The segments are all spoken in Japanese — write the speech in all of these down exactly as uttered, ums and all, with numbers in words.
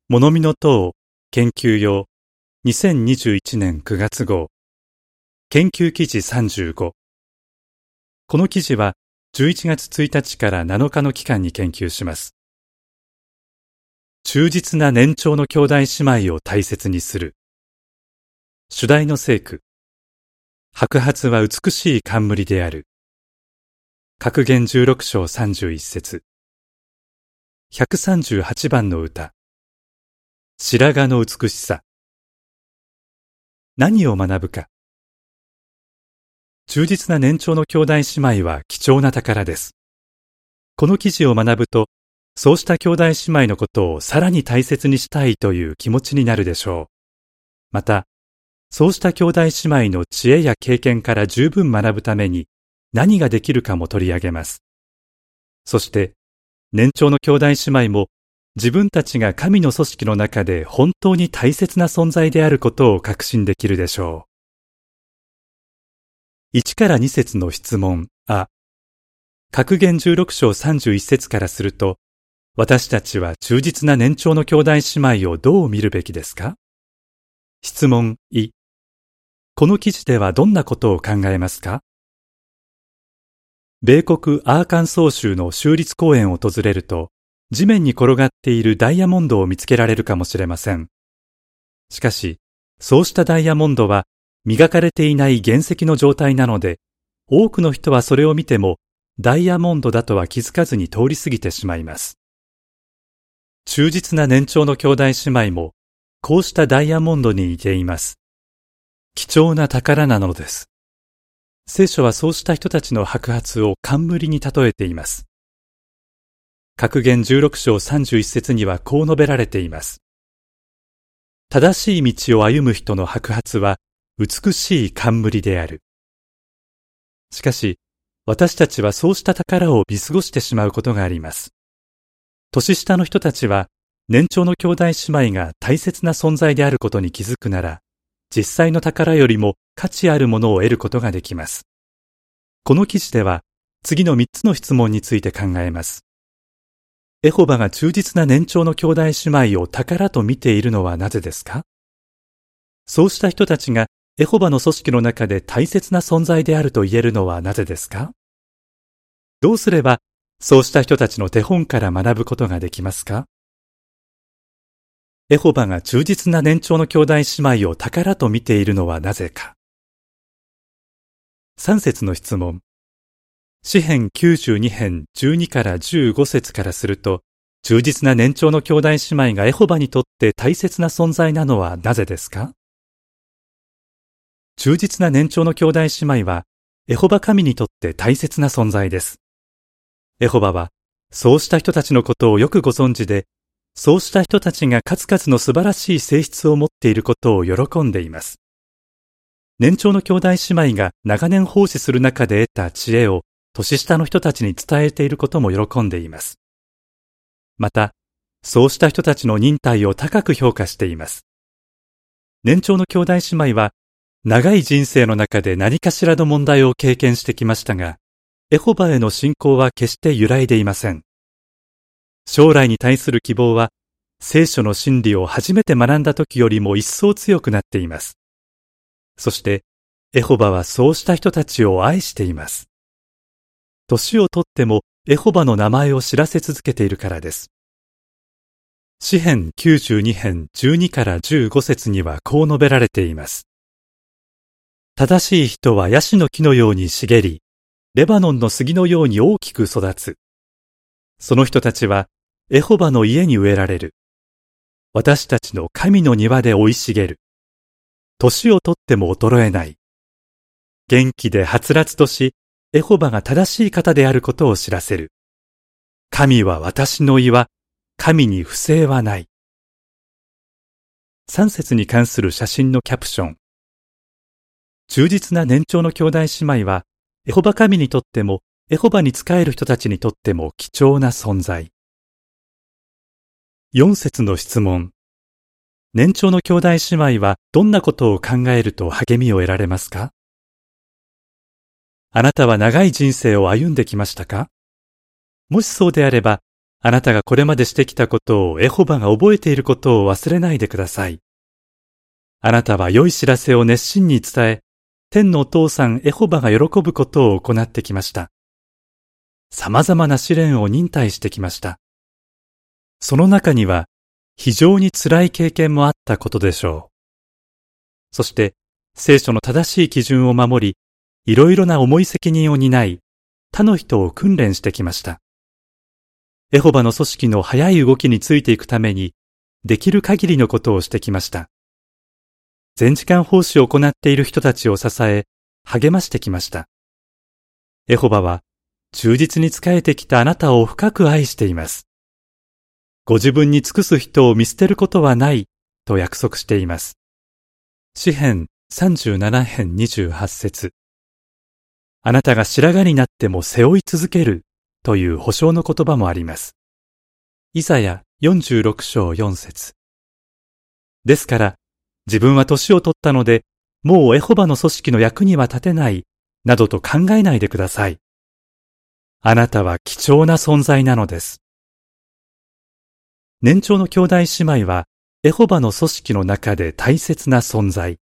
物見の塔研究用にせんにじゅういちねんくがつ号研究記事さんじゅうご。この記事はじゅういちがつついたちからなのかの期間に研究します。忠実な年長の兄弟姉妹を大切にする。主題の聖句。白髪は美しい冠である。格言じゅうろくしょうさんじゅういっせつ。ひゃくさんじゅうはちばんの歌。白髪の美しさ。何を学ぶか。忠実な年長の兄弟姉妹は貴重な宝です。この記事を学ぶと、そうした兄弟姉妹のことをさらに大切にしたいという気持ちになるでしょう。また、そうした兄弟姉妹の知恵や経験から十分学ぶために何ができるかも取り上げます。そして、年長の兄弟姉妹も自分たちが神の組織の中で本当に大切な存在であることを確信できるでしょう。いちからにせつの質問あ。格言じゅうろくしょうさんじゅういっせつからすると、私たちは忠実な年長の兄弟姉妹をどう見るべきですか？質問い。この記事ではどんなことを考えますか？米国アーカンソー州の州立公園を訪れると、地面に転がっているダイヤモンドを見つけられるかもしれません。しかし、そうしたダイヤモンドは磨かれていない原石の状態なので、多くの人はそれを見てもダイヤモンドだとは気づかずに通り過ぎてしまいます。忠実な年長の兄弟姉妹も、こうしたダイヤモンドに似ています。貴重な宝なのです。聖書はそうした人たちの白髪を冠に例えています。格言じゅうろくしょうさんじゅういっせつにはこう述べられています。正しい道を歩む人の白髪は美しい冠である。しかし、私たちはそうした宝を見過ごしてしまうことがあります。年下の人たちは、年長の兄弟姉妹が大切な存在であることに気づくなら、実際の宝よりも価値あるものを得ることができます。この記事では、次のみっつの質問について考えます。エホバが忠実な年長の兄弟姉妹を宝と見ているのはなぜですか？そうした人たちがエホバの組織の中で大切な存在であると言えるのはなぜですか？どうすればそうした人たちの手本から学ぶことができますか？エホバが忠実な年長の兄弟姉妹を宝と見ているのはなぜか。さんせつの質問。詩編きゅうじゅうにへんじゅうにからじゅうごせつからすると、忠実な年長の兄弟姉妹がエホバにとって大切な存在なのはなぜですか？忠実な年長の兄弟姉妹は、エホバ神にとって大切な存在です。エホバは、そうした人たちのことをよくご存知で、そうした人たちが数々の素晴らしい性質を持っていることを喜んでいます。年長の兄弟姉妹が長年奉仕する中で得た知恵を年下の人たちに伝えていることも喜んでいます。また、そうした人たちの忍耐を高く評価しています。年長の兄弟姉妹は、長い人生の中で何かしらの問題を経験してきましたが、エホバへの信仰は決して揺らいでいません。将来に対する希望は、聖書の真理を初めて学んだ時よりも一層強くなっています。そして、エホバはそうした人たちを愛しています。年をとってもエホバの名前を知らせ続けているからです。詩編きゅうじゅうにへんじゅうにからじゅうごせつにはこう述べられています。正しい人はヤシの木のように茂り、レバノンの杉のように大きく育つ。その人たちはエホバの家に植えられる。私たちの神の庭で生い茂る。年をとっても衰えない。元気ではつらつとし、エホバが正しい方であることを知らせる。神は私の岩、神に不正はない。さんせつに関する写真のキャプション。忠実な年長の兄弟姉妹は、エホバ神にとっても、エホバに仕える人たちにとっても貴重な存在。よんせつの質問。年長の兄弟姉妹はどんなことを考えると励みを得られますか？あなたは長い人生を歩んできましたか？もしそうであれば、 あなたがこれまでしてきたことをエホバが覚えていることを忘れないでください。あなたは良い知らせを熱心に伝え、天のお父さんエホバが喜ぶことを行ってきました。様々な試練を忍耐してきました。その中には非常に辛い経験もあったことでしょう。そして聖書の正しい基準を守り、いろいろな重い責任を担い、他の人を訓練してきました。エホバの組織の速い動きについていくために、できる限りのことをしてきました。全時間奉仕を行っている人たちを支え、励ましてきました。エホバは、忠実に仕えてきたあなたを深く愛しています。ご自分に尽くす人を見捨てることはない、と約束しています。詩編さんじゅうなな編にじゅうはち節。あなたが白髪になっても背負い続ける、という保証の言葉もあります。イザヤよんじゅうろく章よん節。ですから、自分は年を取ったので、もうエホバの組織の役には立てない、などと考えないでください。あなたは貴重な存在なのです。年長の兄弟姉妹は、エホバの組織の中で大切な存在。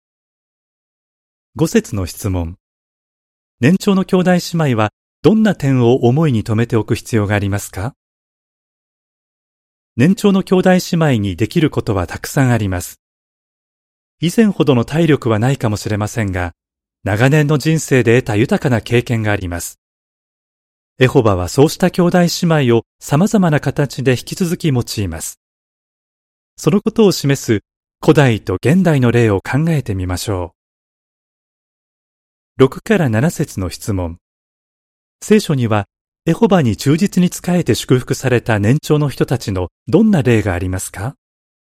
ご節の質問。年長の兄弟姉妹は、どんな点を思いに留めておく必要がありますか？年長の兄弟姉妹にできることはたくさんあります。以前ほどの体力はないかもしれませんが、長年の人生で得た豊かな経験があります。エホバはそうした兄弟姉妹を様々な形で引き続き用います。そのことを示す古代と現代の例を考えてみましょう。ろくからなな節の質問。聖書には、エホバに忠実に仕えて祝福された年長の人たちのどんな例がありますか？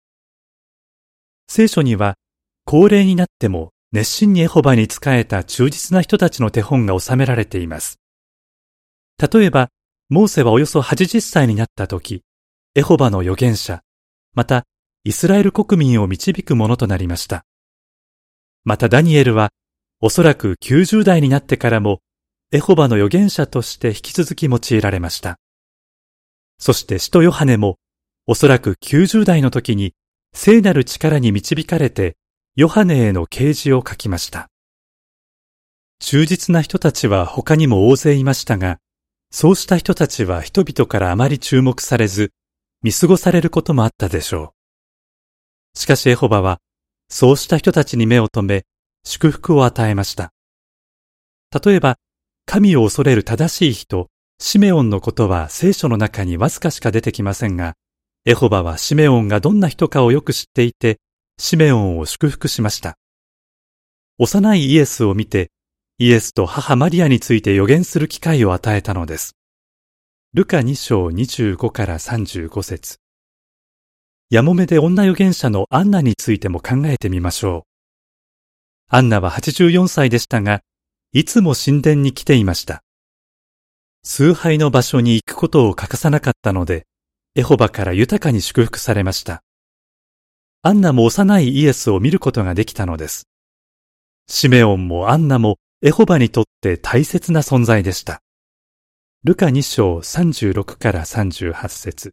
聖書には、高齢になっても熱心にエホバに仕えた忠実な人たちの手本が収められています。例えば、モーセはおよそはちじゅっさいになった時、エホバの預言者、また、イスラエル国民を導くものとなりました。またダニエルは、おそらくきゅうじゅう代になってからも、エホバの預言者として引き続き用いられました。そして使徒ヨハネも、おそらくきゅうじゅう代の時に、聖なる力に導かれて、ヨハネへの啓示を書きました。忠実な人たちは他にも大勢いましたが、そうした人たちは人々からあまり注目されず、見過ごされることもあったでしょう。しかしエホバは、そうした人たちに目を留め、祝福を与えました。例えば、神を恐れる正しい人、シメオンのことは聖書の中にわずかしか出てきませんが、エホバはシメオンがどんな人かをよく知っていて、シメオンを祝福しました。幼いイエスを見て、イエスと母マリアについて予言する機会を与えたのです。ルカに章にじゅうごからさんじゅうご節。やもめで女預言者のアンナについても考えてみましょう。アンナははちじゅうよんさいでしたが、いつも神殿に来ていました。崇拝の場所に行くことを欠かさなかったので、エホバから豊かに祝福されました。アンナも幼いイエスを見ることができたのです。シメオンもアンナもエホバにとって大切な存在でした。ルカに章さんじゅうろくからさんじゅうはち節。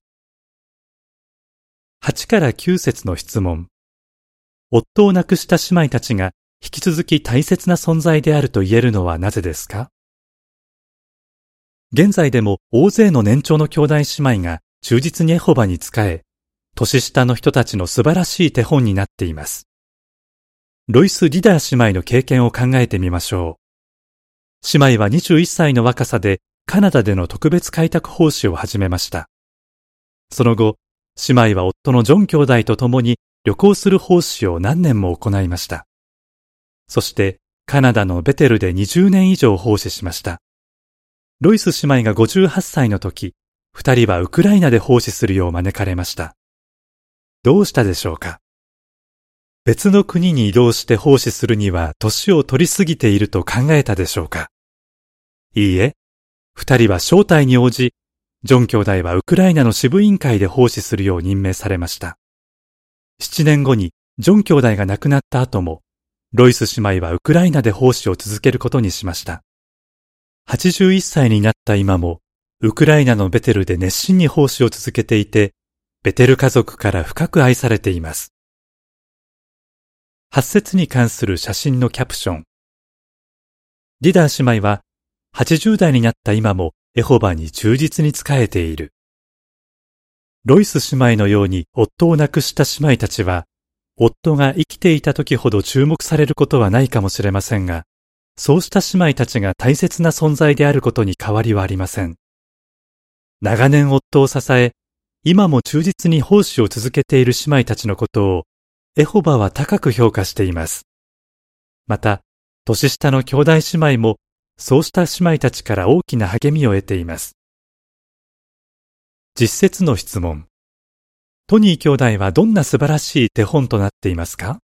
はちからきゅう節の質問。夫を亡くした姉妹たちが引き続き大切な存在であると言えるのはなぜですか？現在でも大勢の年長の兄弟姉妹が忠実にエホバに仕え、年下の人たちの素晴らしい手本になっています。ロイス・ディダー姉妹の経験を考えてみましょう。姉妹はにじゅういっさいの若さでカナダでの特別開拓奉仕を始めました。その後、姉妹は夫のジョン兄弟と共に旅行する奉仕を何年も行いました。そしてカナダのベテルでにじゅうねん以上奉仕しました。ロイス姉妹がごじゅうはっさいの時、二人はウクライナで奉仕するよう招かれました。どうしたでしょうか？別の国に移動して奉仕するには年を取りすぎていると考えたでしょうか？いいえ、二人は招待に応じ、ジョン兄弟はウクライナの支部委員会で奉仕するよう任命されました。七年後にジョン兄弟が亡くなった後も、ロイス姉妹はウクライナで奉仕を続けることにしました。はちじゅういっさいになった今も、 ウクライナのベテルで熱心に奉仕を続けていて、ベテル家族から深く愛されています。はち節に関する写真のキャプション。ディダー姉妹は、はちじゅう代になった今もエホバに忠実に仕えている。ロイス姉妹のように夫を亡くした姉妹たちは、夫が生きていた時ほど注目されることはないかもしれませんが、そうした姉妹たちが大切な存在であることに変わりはありません。長年夫を支え、今も忠実に奉仕を続けている姉妹たちのことを、エホバは高く評価しています。また、年下の兄弟姉妹も、そうした姉妹たちから大きな励みを得ています。実節の質問。トニー兄弟はどんな素晴らしい手本となっていますか？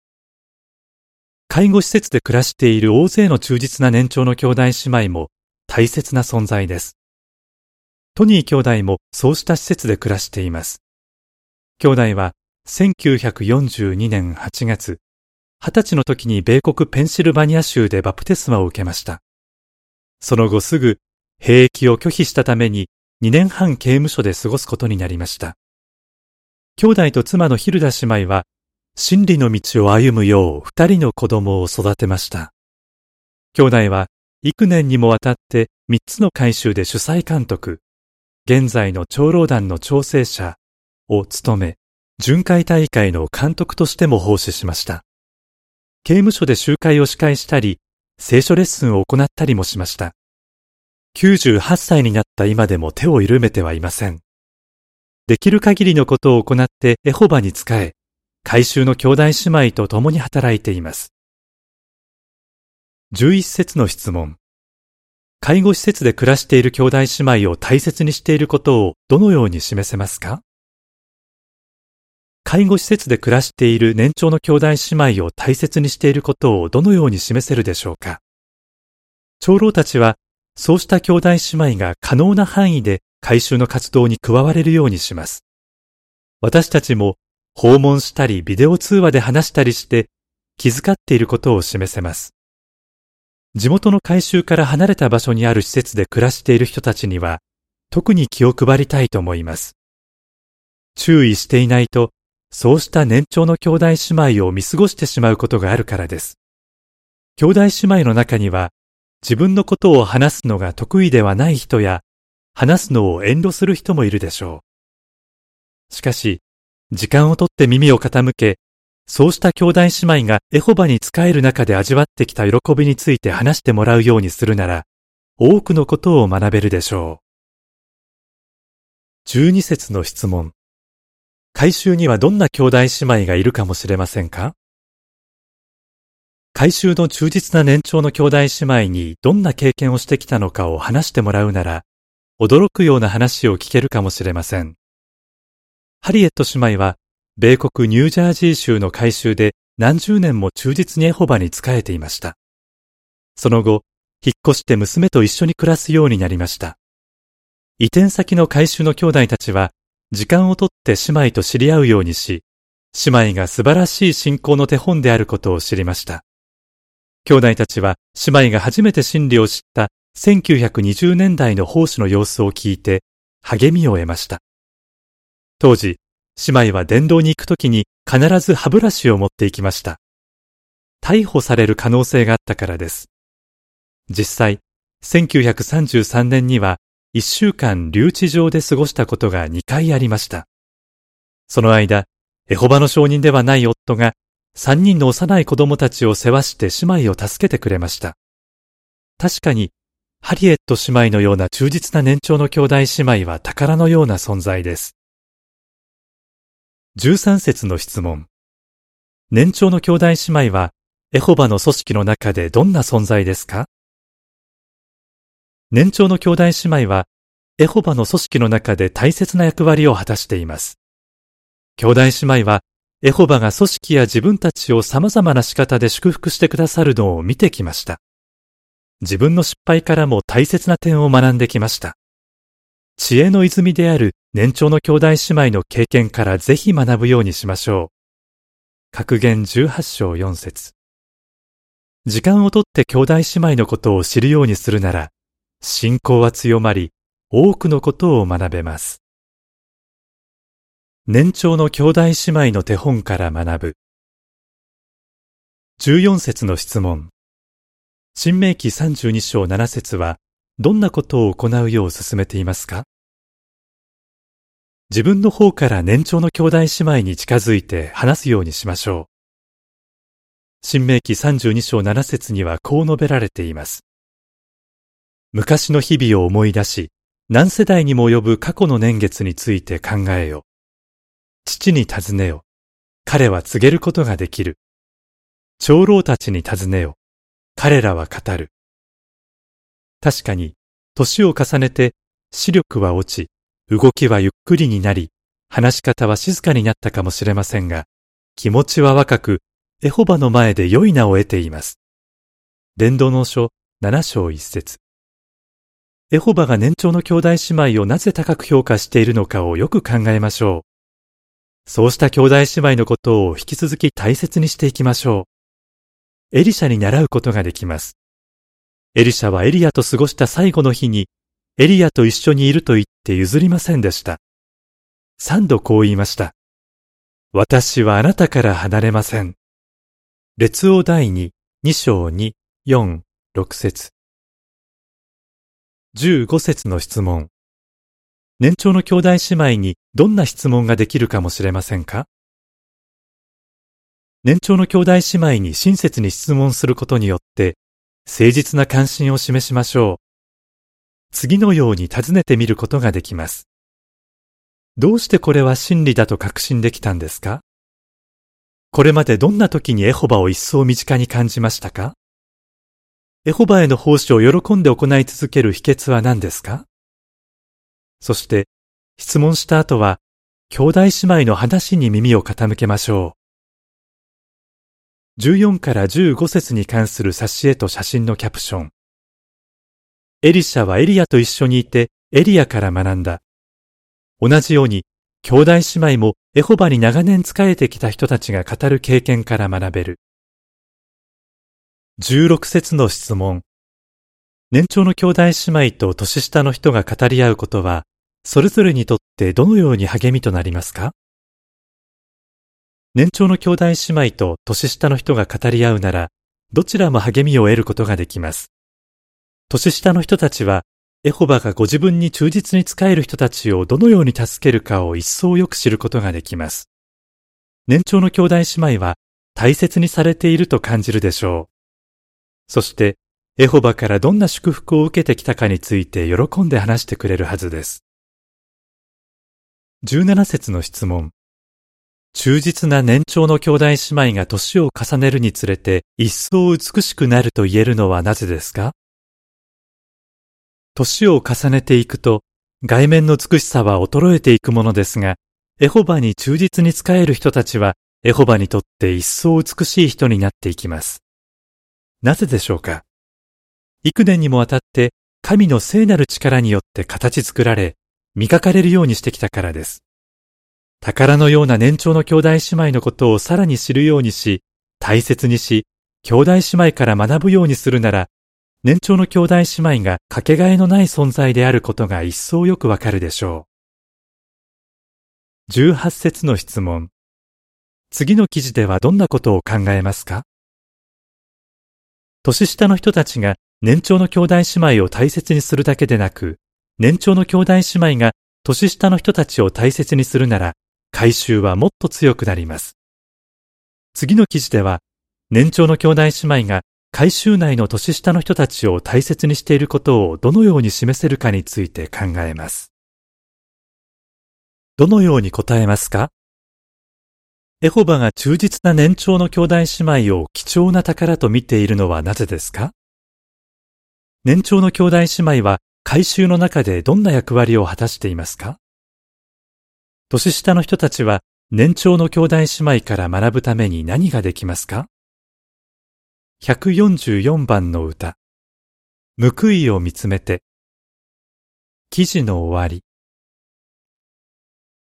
介護施設で暮らしている大勢の忠実な年長の兄弟姉妹も大切な存在です。トニー兄弟もそうした施設で暮らしています。兄弟はせんきゅうひゃくよんじゅうにねんはちがつ、はたちの時に米国ペンシルバニア州でバプテスマを受けました。その後すぐ兵役を拒否したためににねんはん刑務所で過ごすことになりました。兄弟と妻のヒルダ姉妹は真理の道を歩むよう二人の子供を育てました。兄弟は幾年にもわたって三つの改宗で主催監督、現在の長老団の調整者を務め、巡回大会の監督としても奉仕しました。刑務所で集会を司会したり、聖書レッスンを行ったりもしました。きゅうじゅうはっさいになった今でも手を緩めてはいません。できる限りのことを行ってエホバに仕え、改宗の兄弟姉妹と共に働いています。じゅういち節の質問。介護施設で暮らしている兄弟姉妹を大切にしていることをどのように示せますか？介護施設で暮らしている年長の兄弟姉妹を大切にしていることをどのように示せるでしょうか？長老たちは、そうした兄弟姉妹が可能な範囲で改宗の活動に加われるようにします。私たちも訪問したりビデオ通話で話したりして気遣っていることを示せます。地元の改宗から離れた場所にある施設で暮らしている人たちには特に気を配りたいと思います。注意していないとそうした年長の兄弟姉妹を見過ごしてしまうことがあるからです。兄弟姉妹の中には自分のことを話すのが得意ではない人や話すのを遠慮する人もいるでしょう。しかし、時間をとって耳を傾け、そうした兄弟姉妹がエホバに仕える中で味わってきた喜びについて話してもらうようにするなら、多くのことを学べるでしょう。じゅうに節の質問。改宗にはどんな兄弟姉妹がいるかもしれませんか？改宗の忠実な年長の兄弟姉妹にどんな経験をしてきたのかを話してもらうなら、驚くような話を聞けるかもしれません。ハリエット姉妹は、米国ニュージャージー州の改宗で何十年も忠実にエホバに仕えていました。その後、引っ越して娘と一緒に暮らすようになりました。移転先の改宗の兄弟たちは、時間をとって姉妹と知り合うようにし、姉妹が素晴らしい信仰の手本であることを知りました。兄弟たちは姉妹が初めて真理を知ったせんきゅうひゃくにじゅうねんだいの奉仕の様子を聞いて励みを得ました。当時、姉妹は伝道に行くときに必ず歯ブラシを持って行きました。逮捕される可能性があったからです。実際、せんきゅうひゃくさんじゅうさんねんにはいっしゅうかん留置場で過ごしたことがにかいありました。その間、エホバの証人ではない夫がさんにんの幼い子供たちを世話して姉妹を助けてくれました。確かに、ハリエット姉妹のような忠実な年長の兄弟姉妹は宝のような存在です。じゅうさん節の質問。年長の兄弟姉妹は、エホバの組織の中でどんな存在ですか？年長の兄弟姉妹は、エホバの組織の中で大切な役割を果たしています。兄弟姉妹は、エホバが組織や自分たちを様々な仕方で祝福してくださるのを見てきました。自分の失敗からも大切な点を学んできました。知恵の泉である年長の兄弟姉妹の経験からぜひ学ぶようにしましょう。格言じゅうはち章よん節。時間をとって兄弟姉妹のことを知るようにするなら、信仰は強まり、 多くのことを学べます。年長の兄弟姉妹の手本から学ぶ。じゅうよん節の質問。申命記さんじゅうに章なな節はどんなことを行うよう勧めていますか？自分の方から年長の兄弟姉妹に近づいて話すようにしましょう。申命記さんじゅうに章なな節にはこう述べられています。昔の日々を思い出し、何世代にも及ぶ過去の年月について考えよ。父に尋ねよ。彼は告げることができる。長老たちに尋ねよ。彼らは語る。確かに、年を重ねて視力は落ち、動きはゆっくりになり、話し方は静かになったかもしれませんが、気持ちは若く、エホバの前で良い名を得ています。伝道の書なな章いち節。エホバが年長の兄弟姉妹をなぜ高く評価しているのかをよく考えましょう。そうした兄弟姉妹のことを引き続き大切にしていきましょう。エリシャに習うことができます。エリシャはエリアと過ごした最後の日に、エリアと一緒にいると言って譲りませんでした。三度こう言いました。私はあなたから離れません。列王第二、二章に、四、六節。十五節の質問。年長の兄弟姉妹にどんな質問ができるかもしれませんか？年長の兄弟姉妹に親切に質問することによって、誠実な関心を示しましょう。次のように尋ねてみることができます。どうしてこれは真理だと確信できたんですか？これまでどんな時にエホバを一層身近に感じましたか？エホバへの奉仕を喜んで行い続ける秘訣は何ですか？そして、質問した後は、兄弟姉妹の話に耳を傾けましょう。じゅうよんからじゅうご節に関する挿絵と写真のキャプション。エリシャはエリアと一緒にいてエリアから学んだ。同じように、兄弟姉妹もエホバに長年仕えてきた人たちが語る経験から学べる。じゅうろく節の質問。年長の兄弟姉妹と年下の人が語り合うことは、それぞれにとってどのように励みとなりますか？年長の兄弟姉妹と年下の人が語り合うなら、どちらも励みを得ることができます。年下の人たちは、エホバがご自分に忠実に仕える人たちをどのように助けるかを一層よく知ることができます。年長の兄弟姉妹は大切にされていると感じるでしょう。そして、エホバからどんな祝福を受けてきたかについて喜んで話してくれるはずです。じゅうなな節の質問。忠実な年長の兄弟姉妹が年を重ねるにつれて一層美しくなると言えるのはなぜですか？年を重ねていくと、外面の美しさは衰えていくものですが、エホバに忠実に仕える人たちは、エホバにとって一層美しい人になっていきます。なぜでしょうか？幾年にもわたって、神の聖なる力によって形作られ、磨かれるようにしてきたからです。宝のような年長の兄弟姉妹のことをさらに知るようにし、大切にし、兄弟姉妹から学ぶようにするなら、年長の兄弟姉妹がかけがえのない存在であることが一層よくわかるでしょう。じゅうはち節の質問。次の記事ではどんなことを考えますか？年下の人たちが年長の兄弟姉妹を大切にするだけでなく、年長の兄弟姉妹が年下の人たちを大切にするなら、改宗はもっと強くなります。次の記事では、年長の兄弟姉妹が改宗内の年下の人たちを大切にしていることをどのように示せるかについて考えます。どのように答えますか？エホバが忠実な年長の兄弟姉妹を貴重な宝と見ているのはなぜですか？年長の兄弟姉妹は改宗の中でどんな役割を果たしていますか？年下の人たちは年長の兄弟姉妹から学ぶために何ができますか？ひゃくよんじゅうよんばんの歌。報いを見つめて。記事の終わり。